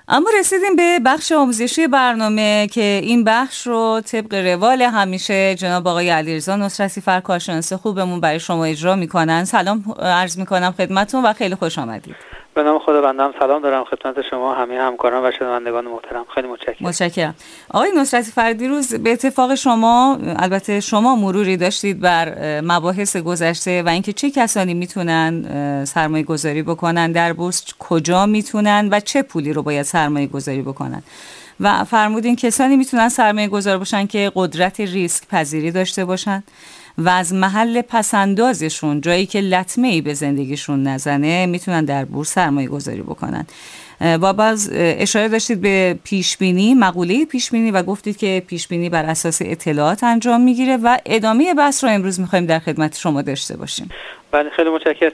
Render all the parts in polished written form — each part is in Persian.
اما رسیدیم به بخش آموزشی برنامه که این بخش رو طبق روال همیشه جناب آقای علیرضا نصرتی فر کارشناس خوبمون برای شما اجرا میکنن. سلام عرض میکنم خدمتتون و خیلی خوش آمدید. به نام خدا بنده هم سلام دارم خدمت شما همه همکاران و شنوندگان محترم. خیلی متشکرم. آقای نصرتی فر، دیروز به اتفاق شما، البته شما مروری داشتید بر مباحث گذشته و اینکه چه کسانی میتونن سرمایه گذاری بکنن در بورس، کجا میتونن و چه پولی رو باید سرمایه گذاری بکنن و فرمودین کسانی میتونن سرمایه گذار باشن که قدرت ریسک پذیری داشته باشن و از محل پسندازشون، جایی که لطمه‌ای به زندگیشون نزنه، میتونن در بورس سرمایه گذاری بکنن. و باز اشاره داشتید به پیشبینی، مقوله پیشبینی و گفتید که پیشبینی بر اساس اطلاعات انجام میگیره و ادامه بحث رو امروز میخوایم در خدمت شما داشته باشیم. بله خیلی متشکرم.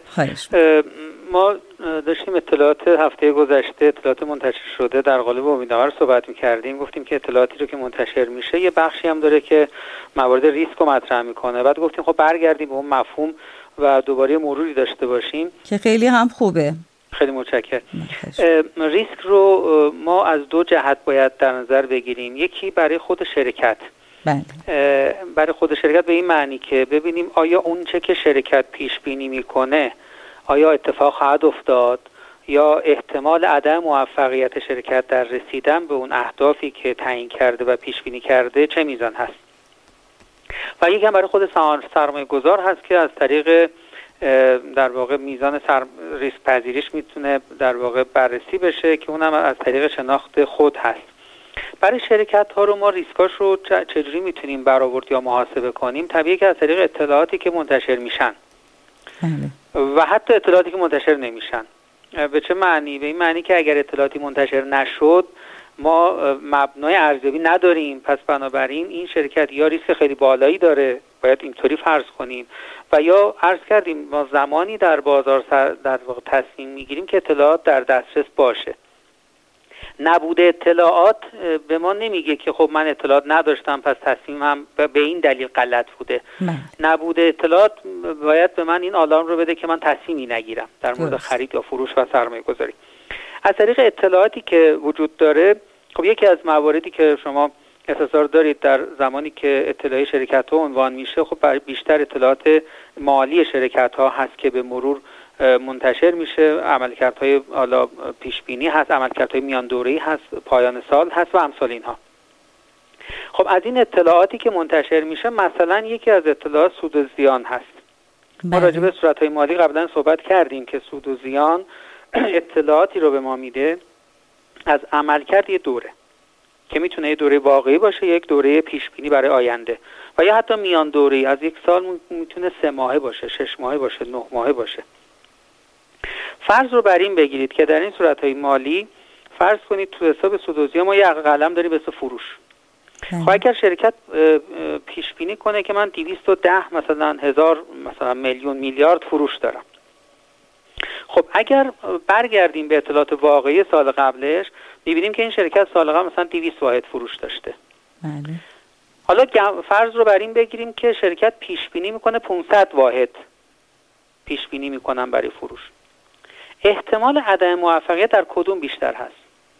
ما داشتیم اطلاعات هفته گذشته، اطلاعات منتشر شده در قالب امیدوار صحبت می‌کردیم. گفتیم که اطلاعاتی رو که منتشر میشه یه بخشی هم داره که موارد ریسک رو مطرح میکنه. بعد گفتیم خب برگردیم به اون مفهوم و دوباره مروری داشته باشیم که خیلی هم خوبه. خیلی متشکرم. ریسک رو ما از دو جهت باید در نظر بگیریم. یکی برای خود شرکت. برای خود شرکت به این معنی که ببینیم آیا اون چه که شرکت پیش بینی میکنه آیا اتفاق خواهد افتاد یا احتمال عدم موفقیت شرکت در رسیدن به اون اهدافی که تعیین کرده و پیش بینی کرده چه میزان هست. و یکی هم برای خود سرمایه گذار هست که از طریق در واقع میزان ریسک پذیریش میتونه در واقع بررسی بشه که اونم از طریق شناخت خود هست. برای شرکت ها رو ما ریسکاش رو چجوری میتونیم برآورد یا محاسبه کنیم؟ طبیعیه که از طریق اطلاعاتی که منتشر میشن و حتی اطلاعاتی که منتشر نمیشن. به چه معنی؟ به این معنی که اگر اطلاعاتی منتشر نشد ما مبنای ارزیابی نداریم، پس بنابراین این شرکت یا ریسک خیلی بالایی داره، باید اینطوری فرض کنیم، و یا عرض کردیم ما زمانی در بازار در واقع تصمیم میگیریم که اطلاعات در دسترس باشه. نبود اطلاعات به ما نمیگه که خب من اطلاعات نداشتم پس تصمیمم به این دلیل غلط بوده. نبود اطلاعات باید به من این آلارم رو بده که من تصمیمی نگیرم در مورد خرید یا فروش و سرمایه گذاری. از طریق اطلاعاتی که وجود داره، خب یکی از مواردی که شما استثار دارید در زمانی که اطلاعی شرکت ها عنوان میشه، خب بیشتر اطلاعات مالی شرکت ها هست که به مرور منتشر میشه. عملکردهای حالا پیش بینی هست، عملکردهای میان دوره‌ای هست، پایان سال هست و امثال اینها. خب از این اطلاعاتی که منتشر میشه مثلا یکی از اطلاعات سود و زیان هست. ما راجع به صورت‌های مالی قبلا صحبت کردیم که سود و زیان اطلاعاتی رو به ما میده از عملکرد یه دوره که میتونه یه دوره واقعی باشه، یک دوره پیش بینی برای آینده، و یا حتی میان دوره‌ای از یک سال میتونه 3 ماهه باشه، 6 ماهه باشه، 9 ماهه باشه. فرض رو بر این بگیرید که در این صورت‌های مالی فرض کنید تو حساب سود و زیان ما یه قلم داریم به اسم فروش. خب اگر شرکت پیش بینی کنه که من 210 مثلا هزار مثلا میلیون میلیارد فروش دارم، خب اگر برگردیم به اطلاعات واقعی سال قبلش می‌بینیم که این شرکت سال قبل مثلا 200 واحد فروش داشته. بله. حالا فرض رو بر این بگیریم که شرکت پیش بینی میکنه 500 واحد پیش بینی میکنن برای فروش. احتمال عدم موفقیت در کدوم بیشتر هست؟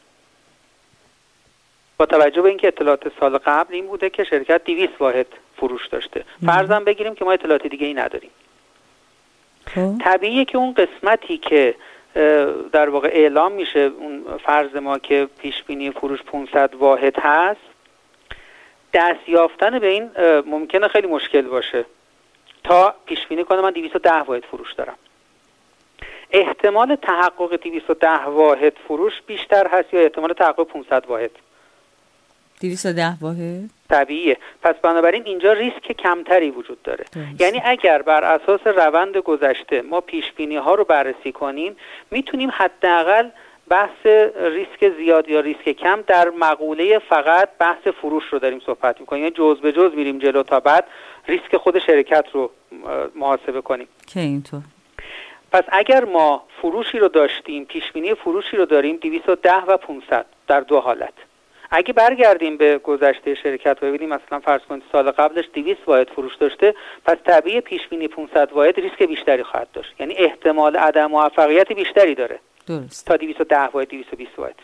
با توجه به اینکه اطلاعات سال قبل این بوده که شرکت 200 واحد فروش داشته، فرضاً بگیریم که ما اطلاعات دیگه ای نداریم. طبیعیه که اون قسمتی که در واقع اعلام میشه، اون فرض ما که پیش بینی فروش 500 واحد هست، دست یافتن به این ممکنه خیلی مشکل باشه تا پیش بینی کنه من 210 واحد فروش دارم. احتمال تحقق 210 واحد فروش بیشتر هست یا احتمال تحقق 500 واحد؟ 210 واحد طبیعیه. پس بنابراین اینجا ریسک کمتری وجود داره. یعنی اگر بر اساس روند گذشته ما پیش بینی ها رو بررسی کنیم میتونیم حداقل بحث ریسک زیاد یا ریسک کم در مقوله فقط بحث فروش رو داریم صحبت میکنیم، یعنی جز به جز میریم جلو تا بعد ریسک خود شرکت رو محاسبه کنیم که اینطور. پس اگر ما فروشی رو داشتیم، پیش بینی فروشی رو داریم 210 و 500 در دو حالت. اگه برگردیم به گذشته شرکت و ببینیم مثلا فرض کنید سال قبلش 200 واحد فروش داشته، پس طبیعی پیش بینی 500 واحد ریسک بیشتری خواهد داشت، یعنی احتمال عدم موفقیت بیشتری داره. درست. تا 210 واحد 220 واحد.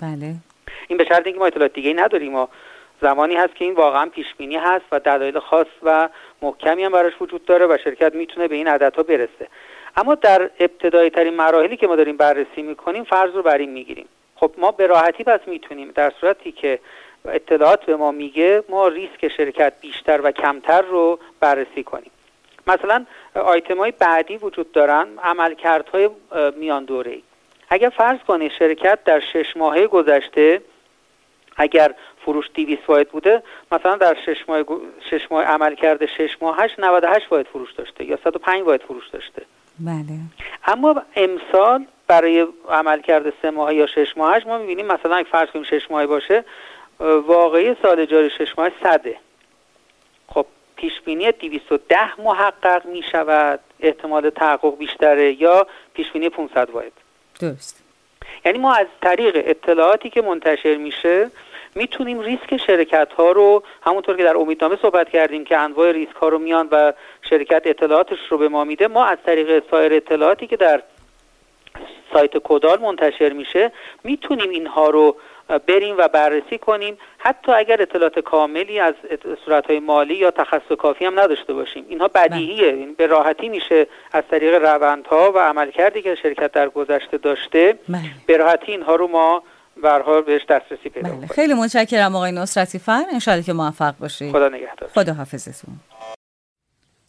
بله. این به شرط اینکه ما اطلاعات دیگه‌ای نداریم. ما زمانی هست که این واقعا پیش بینی هست و دلایل خاص و محکمی هم براش وجود داره و شرکت میتونه به این عددها برسه. اما در ابتدایی ترین مراحلی که ما داریم بررسی میکنیم فرض رو بر این میگیریم. خب ما به راحتی پس میتونیم در صورتی که اطلاعات به ما میگه ما ریسک شرکت بیشتر و کمتر رو بررسی کنیم. مثلا آیتم‌های بعدی وجود دارن، عملکردهای میان دوره‌ای. اگر فرض کنید شرکت در 6 ماهه گذشته اگر فروش 200 واحد بوده، مثلا در 6 ماه عملکرد 6 ماهش 98 واحد فروش داشته یا 105 واحد فروش داشته. بله. اما امسال برای عملکرد 3 ماهه یا 6 ماهش ما می‌بینیم مثلا اگه فرض کنیم 6 ماهه باشه، واقعی سال جاری 6 ماه 100. خب پیش بینی 210 محقق می شود، احتمال تحقق بیشتره، یا پیش بینی 500 واحد. درست. یعنی ما از طریق اطلاعاتی که منتشر میشه میتونیم ریسک شرکت ها رو، همونطور که در امیدنامه صحبت کردیم که انواع ریسک ها رو میان و شرکت اطلاعاتش رو به ما میده، ما از طریق سایر اطلاعاتی که در سایت کدال منتشر میشه میتونیم اینها رو بریم و بررسی کنیم، حتی اگر اطلاعات کاملی از صورت‌های مالی یا تخصص کافی هم نداشته باشیم. اینها بدیهیه. این به راحتی میشه از طریق روندها و عملکردی که شرکت در گذشته داشته به راحتی اینها رو ما به هر حال بهش دسترسی پیدا کنیم. خیلی متشکرم آقای نصرتی فر، ان شاءالله که موفق باشید. خدا نگهدار. خدا حافظتون.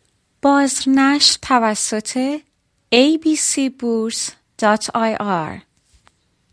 بازنشر توسط abcburs.ir